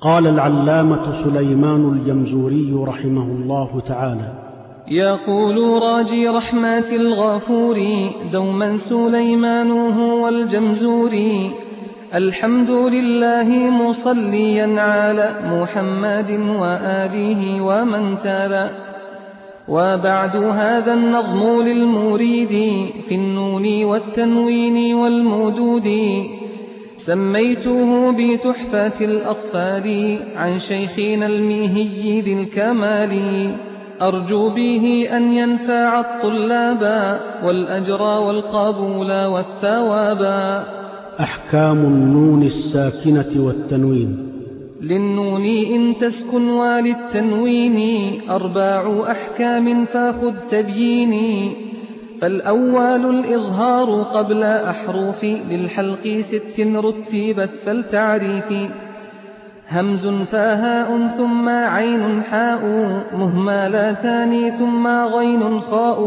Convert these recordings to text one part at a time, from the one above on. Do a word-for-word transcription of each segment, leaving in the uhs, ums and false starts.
قال العلامة سليمان الجمزوري رحمه الله تعالى: يقول راجي رحمة الغفور دوما سليمان هو الجمزوري: الحمد لله مصليا على محمد وآله ومن تلا. وبعد هذا النظم للمريد في النون والتنوين والمدود، سميته بتحفة الأطفال عن شيخنا الميهي ذي الكمال، أرجو به أن ينفع الطلاب والأجر والقبول والثواب. أحكام النون الساكنة والتنوين. للنون إن تسكن وللتنوين أربع أحكام فخذ تبييني. فالأول الإظهار قبل أحرف للحلق ست رتبت فالتعريف: همز فهاء ثم عين حاء مهملتان ثم غين خاء.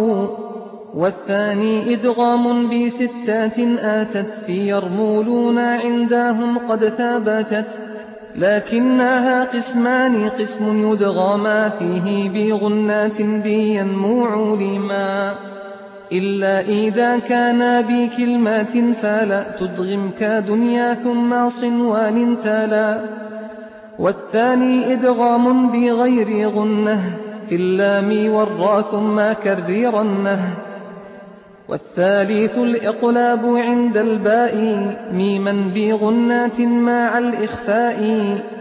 والثاني إدغام بستات آتت في يرمولون عندهم قد ثبتت، لكنها قسمان: قسم يدغم فيه بغنات بينمو لما، إلا إذا كان بكلمة فلا تدغم كدنيا ثم صنوان تلا. والثاني إدغام بغير غنة في اللام والراء ثم كررنه. والثالث الإقلاب عند الباء ميما بغنات مع الإخفاء.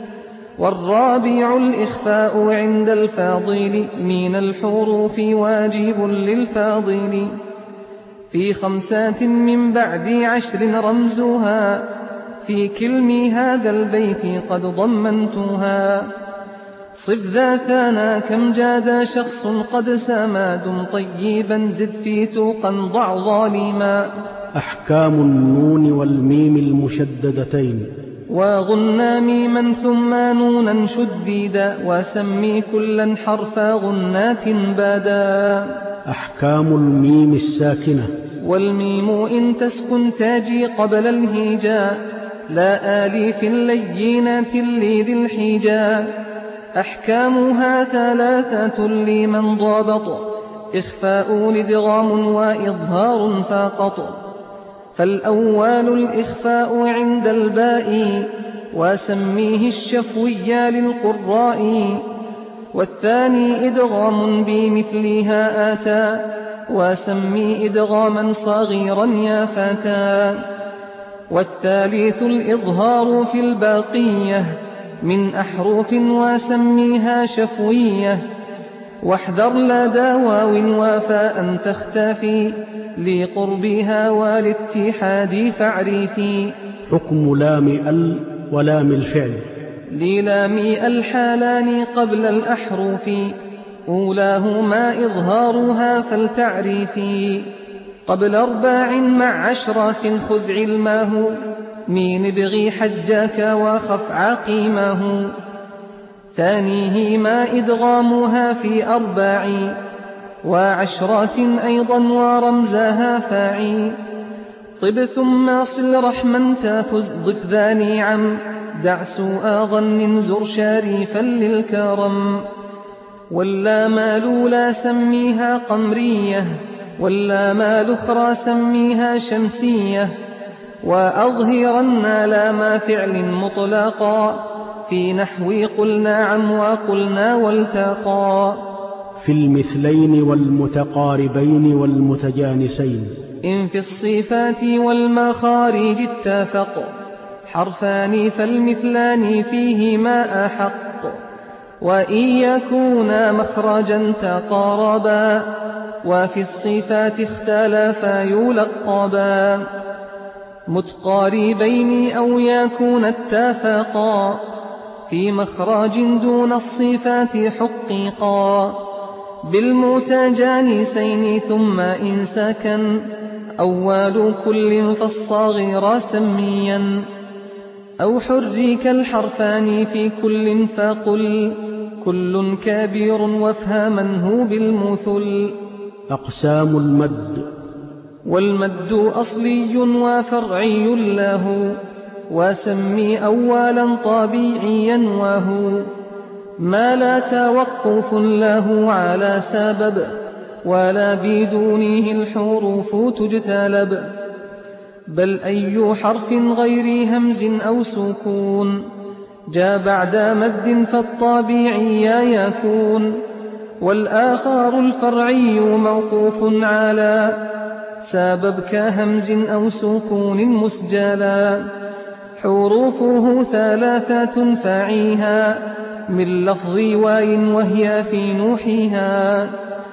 والرابع الإخفاء عند الفاضل من الحروف واجب للفاضل. في خمسات من بعد عشر رمزها في كلم هذا البيت قد ضمنتها. صف ذا ثانا كم جاد شخص قد سما دم طيبا زد في توقا ضع ظالما. أحكام النون والميم المشددتين. وغنى ميما ثم نونا شديدا وسمي كلا حرف غنات بادا. أحكام الميم الساكنة. والميم إن تسكن تاجي قبل الهجاء لا آليف لينات لذي الحجاء. أحكامها ثلاثة لمن ضابط: إخفاء إدغام وإظهار فقط. فالأول الإخفاء عند الباء وسميه الشفوي للقراء. والثاني إدغام بمثلها آتى وسمي إدغاما صغيرا يا فتى. والثالث الإظهار في الباقية من أحرف وسميها شفوية. واحذر لدى واو وفاء تختفي لقربها والاتحاد فاعرفي. حكم لام ال ولام الفعل. للام الحالان قبل الأحرف أولاهما إظهارها فالتعريفي. قبل أرباع مع عشرة خذ علمه من ابغي حجاك وخف عقيمه. ثانيهما إدغامها في أرباع وعشرات أيضا ورمزها فاعي. طب ثم صل رحما تافز ضف ذا نعم دع سوء ظن زر شريفا للكرم. واللام الأولى سميها قمرية واللام الأخرى سميها شمسية. وأظهرن لام فعل مطلقا في نحو قل نعم وقلنا والتقى. في المثلين والمتقاربين والمتجانسين. إن في الصفات والمخارج اتفق حرفان فالمثلان فيهما أحق. وإن يكونا مخرجا تقاربا وفي الصفات اختلفا يلقبا. متقاربين أو يكون اتفقا في مخرج دون الصفات حقيقا. بالمتجانسين ثم إن سكن أول كل فالصغير سميا. أو حرك الحرفان في كل فقل كل كبير وافهمن هو بالمثل. أقسام المد. والمد أصلي وفرعي له وسمي أولا طبيعيا وهو ما لا توقف له على سبب ولا بدونه الحروف تجتلب، بل أي حرف غير همز أو سكون جاء بعد مد فالطبيعي يكون، والآخر الفرعي موقوف على سبب كهمز أو سكون مسجلا، حروفه ثلاثة فعيها من لفظ واي وهي في نوحها،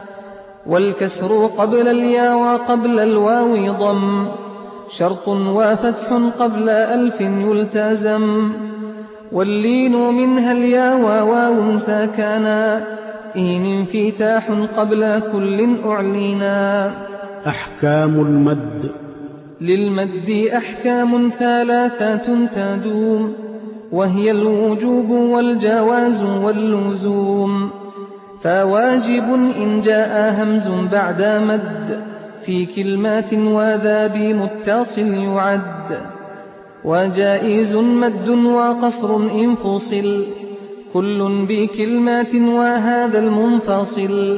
والكسر قبل الياء وقبل الواو ضم شرط وفتح قبل ألف يلتزم، واللين منها الياء وواو ساكنا إن انفتاح قبل كل أعلنا. أحكام المد. للمد أحكام ثلاثة تدوم، وهي الوجوب والجواز واللزوم، فواجب إن جاء همز بعد مد في كلمات وذا بمتصل يعد، وجائز مد وقصر إن فصل كل بكلمات وهذا المنفصل،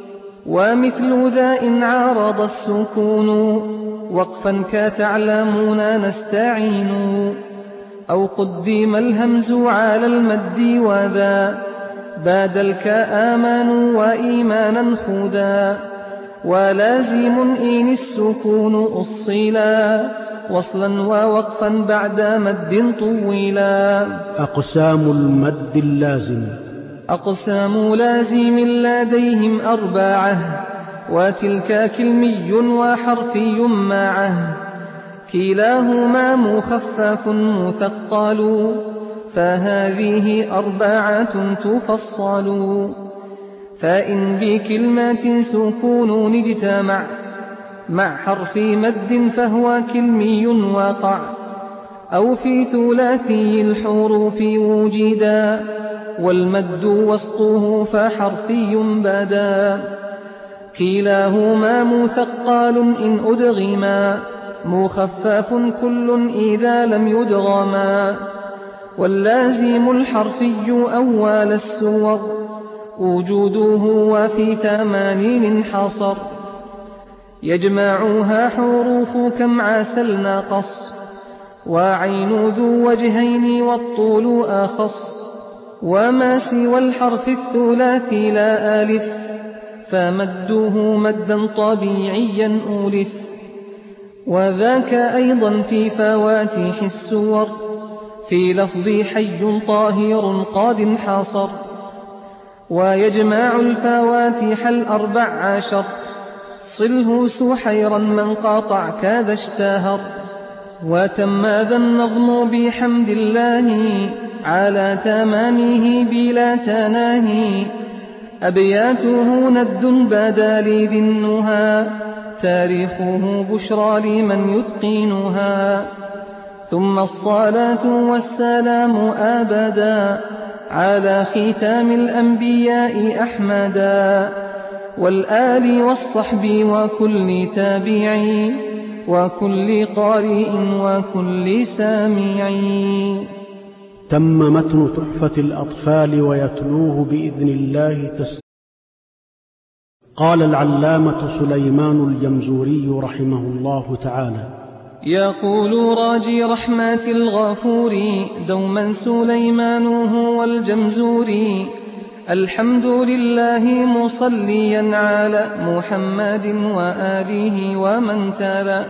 ومثل ذا إن عارض السكون وقفا كتعلمون نستعين، أو قدم الهمز على المد وذا بادل كآمنوا وإيمانا خذا، ولازم إن السكون أصلا وصلا ووقفا بعد مد طولا. أقسام المد اللازم. أقسام لازم لديهم أربعة، وتلك كلمي وحرفي معه، كلاهما مخفف مثقل فهذه أربعة تفصل، فإن بكلمة سكون اجتمع مع حرف مد فهو كلمي وقع، أو في ثلاثي الحروف وجدا والمد وسطه فحرفي بدا، كلاهما مثقال إن أدغما مخفف كل إذا لم يدغما، واللازم الحرفي أول السور وجوده وفي ثمانين حصر، يجمعها حروف كم عسل ناقص وعين ذو وجهين والطول أخص، وما سوى الحرف الثلاثي لا ألف فمده مدا طبيعيا أولف، وذاك أيضا في فواتح السور في لفظ حي طاهر قد انحصر، ويجمع الفواتح الأربع عشر صله سحيرا من قاطع كذا اشتهر، وتم ذا النظم بحمد الله على تمامه بلا تناهي، أبياته ند بدال ذي النهى تاريخه بشرى لمن يتقنها، ثم الصلاة والسلام أبدا على ختام الأنبياء أحمدا، والآل والصحب وكل تابعي وكل قارئ وكل سامعي. تم متن تحفة الأطفال ويتلوه بإذن الله تسليما. قال العلامة سليمان الجمزوري رحمه الله تعالى: يقول راجي رحمة الغفور دوما سليمان هو الجمزوري، الحمد لله مصليا على محمد وآله ومن تلا،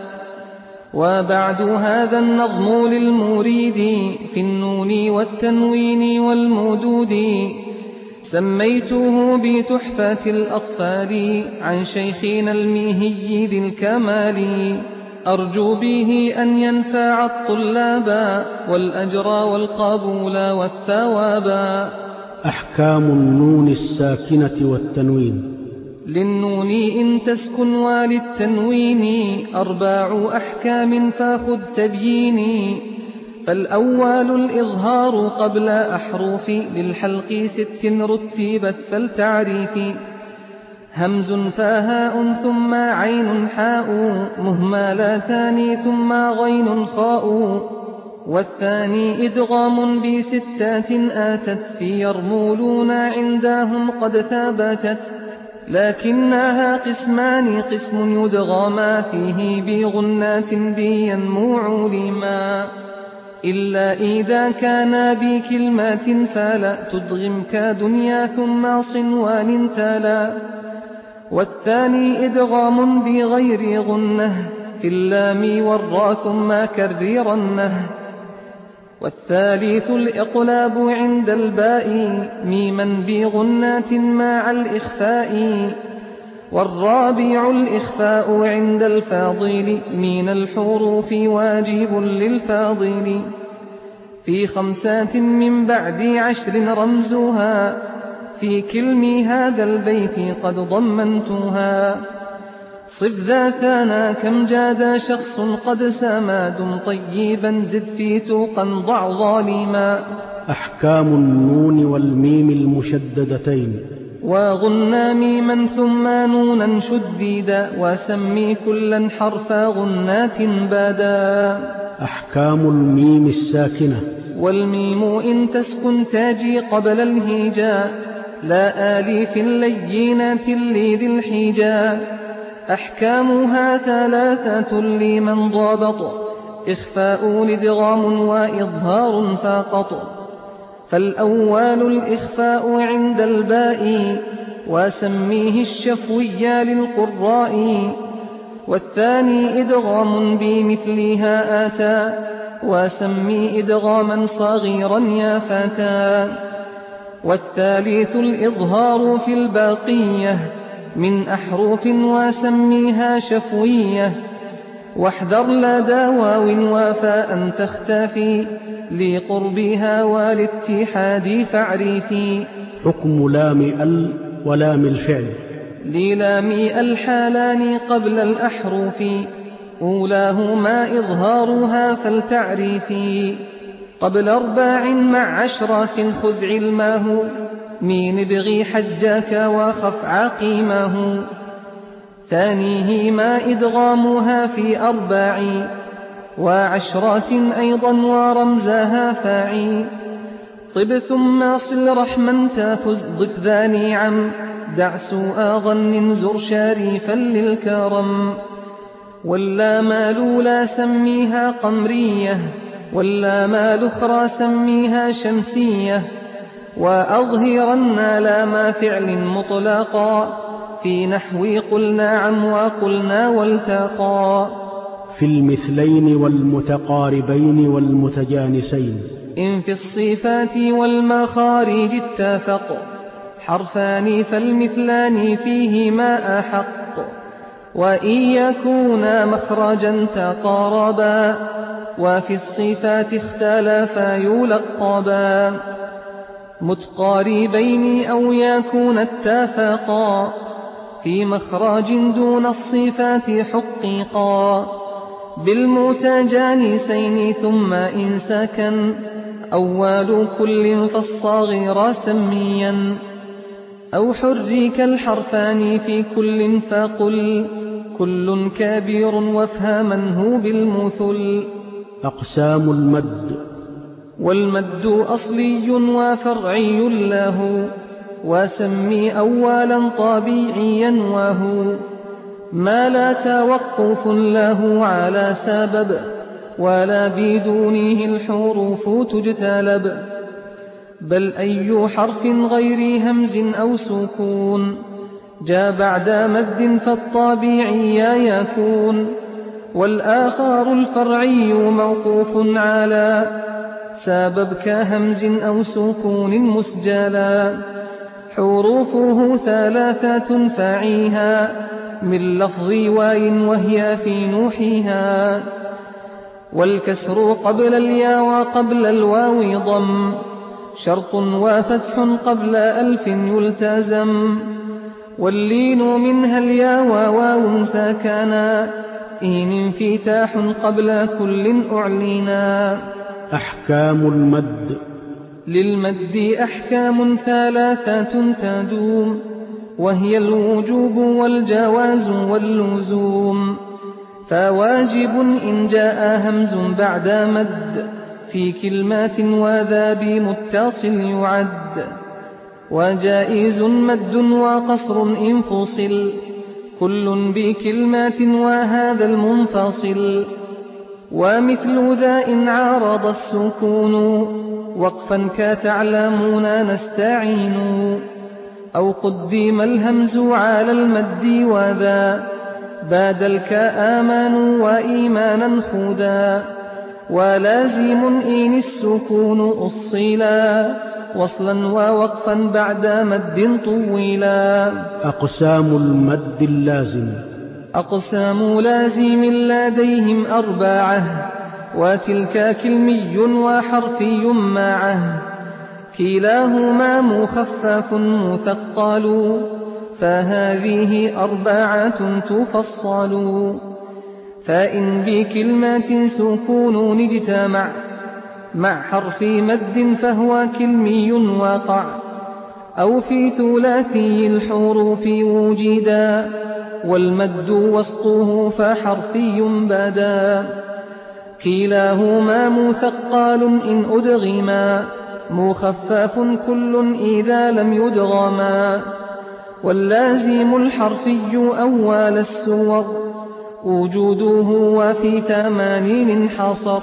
وبعد هذا النظم للمريد في النون والتنوين والمدود، سميته بتحفة الأطفال عن شيخنا الميهي ذي الكمال، أرجو به أن ينفع الطلاب والأجر والقبول والثواب. أحكام النون الساكنة والتنوين. للنون إن تسكن وللتنوين أربع أحكام فخذ تبييني، فالأول الإظهار قبل أحرف للحلق ست رتبت فالتعريف، همز فهاء ثم عين حاء مهملتان ثم غين خاء، والثاني إدغام بستات آتت في يرمولون عندهم قد ثابتت، لكنها قسمان قسم يدغما فيه بغنات بينمو لما، إلا إذا كان بكلمات فلا تدغم كدنيا ثم صنوان تلا. والثاني إدغام بغير غنة في اللام والراء ثم كررنه. والثالث الإقلاب عند الباء ميما بغنات مع الإخفاء. والرابع الإخفاء عند الفاضل من الحروف واجب للفاضل. في خمسات من بعد عشر رمزها في كلم هذا البيت قد ضمنتها. صف ذا ثانا كم جاد شخص قد سما دم طيبا زد في توقا ضع ظالما. أحكام النون والميم المشددتين. وغنى ميما ثم نونا شديدا وسمي كلا حرف غنات بادا. أحكام الميم الساكنة. والميم إن تسكن تاجي قبل الهجاء لا آليف لينات لذي الحجاء. أحكامها ثلاثة لمن ضابط إخفاء إدغام وإظهار فقط. فالأول الإخفاء عند الباء وسميه الشفوي للقراء. والثاني إدغام بمثلها آتى وسمي إدغاما صغيرا يا فتى. والثالث الإظهار في الباقية من أحرف وسميها شفوية. واحذر لدى واو وفاء تختفي لقربها والاتحاد فاعرفي. حكم لام ال ولام الفعل. للام الحالان قبل الأحرف أولاهما إظهارها فلتعرفي. قبل أرباع مع عشرة خذ علمه مين ابغي حجاك وخف عقيمه. ثانيهما إدغامها في أرباع وعشرات أيضا ورمزها فاعي. طب ثم صل رحما تفز ضف ذا نعم دع سوء ظن زر شريفا للكرم. واللام الأولى سميها قمرية واللام الأخرى سميها شمسية. وأظهرن لام فعل مطلقا في نحو قل نعم وقلنا والتقى. في المثلين والمتقاربين والمتجانسين. إن في الصفات والمخارج اتفق حرفان فالمثلان فيهما أحق. وإن يكونا مخرجا تقاربا وفي الصفات اختلفا يلقبا. متقاربين أو يكون اتفقا في مخرج دون الصفات حقيقا. بالمتجانسين ثم إن سكن أول كل فالصغير سميا. أو حرك الحرفان في كل فقل كل كبير وافهمنه بالمثل. أقسام المد. والمد أصلي وفرعي له وسمي أولا طبيعيا وهو ما لا توقف له على سبب ولا بدونه الحروف تجتلب. بل أي حرف غير همز أو سكون جاء بعد مد فالطبيعي يكون. والآخر الفرعي موقوف على سبب كهمز أو سكون مسجلا. حروفه ثلاثة فعيها من لفظ واي وهي في نوحها. والكسر قبل الياء وقبل الواو ضم شرط وفتح قبل ألف يلتزم. واللين منها الياء وواو ساكنا إن انفتاح قبل كل أعلنا. أحكام المد. للمد أحكام ثلاثة تدوم وهي الوجوب والجواز واللزوم. فواجب إن جاء همز بعد مد في كلمات وذا بمتصل يعد وجائز مد وقصر إن فصل كل بكلمات وهذا المنفصل ومثل ذا إن عارض السكون وقفا كتعلمون نستعين أو قدم الهمز على المد وذا بادل كآمان وإيمانا خذا ولازم إن السكون أصلا وصلا ووقفا بعد مد طويلا. أقسام المد اللازم. أقسام لازم لديهم أربعة وتلك كلمي وحرفي معه كلاهما مخفف مثقل فهذه أربعة تفصل فإن بكلمة سكون اجتمع مع حرف مد فهو كلمي وقع أو في ثلاثي الحروف وجدا والمد وسطه فحرفي بدا كلاهما مثقال إن أدغما مخفف كل إذا لم يدغما واللازم الحرفي أول السور وجوده وفي ثمانين حصر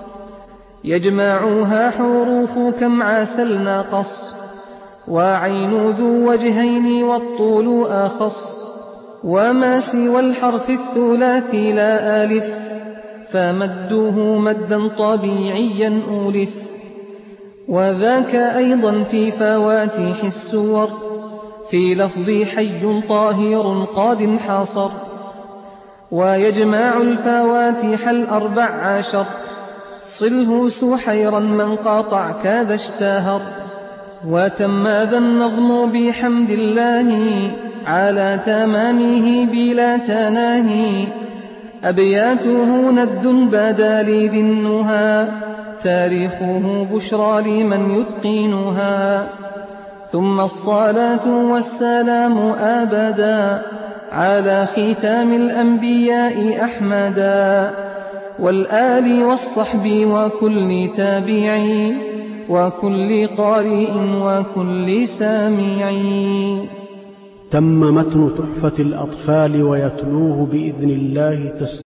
يجمعها حروف كم عسل ناقص وعين ذو وجهين والطول أخص وما سوى الحرف الثلاثي لا ألف فمده مدا طبيعيا أولف وذاك أيضا في فواتح السور في لفظ حي طاهر قاد انحصر ويجمع الفواتح الأربع عشر صله سحيرا من قاطع كذا اشتهر وتم ذا النظم بحمد الله على تمامه بلا تناهي أبياته ند بدا لذي النهى تاريخه بشرى لمن يتقنها ثم الصلاة والسلام أبدا على ختام الأنبياء أحمدا والآل والصحب وكل تابعي وكل قارئ وكل سامعي. تم متن تحفة الأطفال ويتلوه بإذن الله تسليما.